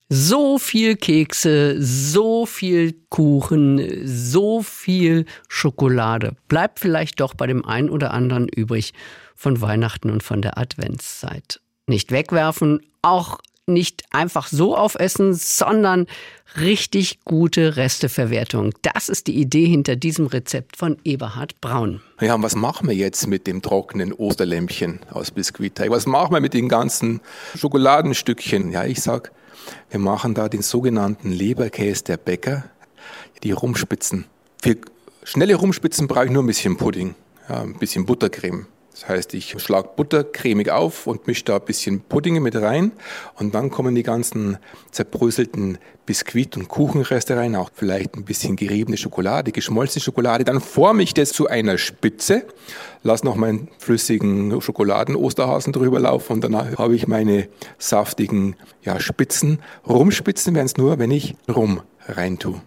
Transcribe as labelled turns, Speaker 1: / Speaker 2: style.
Speaker 1: So viel Kekse, so viel Kuchen, so viel Schokolade. Bleibt vielleicht doch bei dem einen oder anderen übrig von Weihnachten und von der Adventszeit. Nicht wegwerfen, auch nicht einfach so aufessen, sondern richtig gute Resteverwertung. Das ist die Idee hinter diesem Rezept von Eberhard Braun.
Speaker 2: Ja, und was machen wir jetzt mit dem trockenen Osterlämpchen aus Biskuitteig? Was machen wir mit den ganzen Schokoladenstückchen? Ja, ich sag, wir machen da den sogenannten Leberkäse der Bäcker, die Rumspitzen. Für schnelle Rumspitzen brauche ich nur ein bisschen Pudding, ja, ein bisschen Buttercreme. Das heißt, ich schlage Butter cremig auf und mische da ein bisschen Pudding mit rein und dann kommen die ganzen zerbröselten Biskuit- und Kuchenreste rein, auch vielleicht ein bisschen geriebene Schokolade, geschmolzene Schokolade. Dann forme ich das zu einer Spitze, lasse noch meinen flüssigen Schokoladen-Osterhasen drüber laufen und dann habe ich meine saftigen Spitzen. Rumspitzen werden es nur, wenn ich Rum reintue.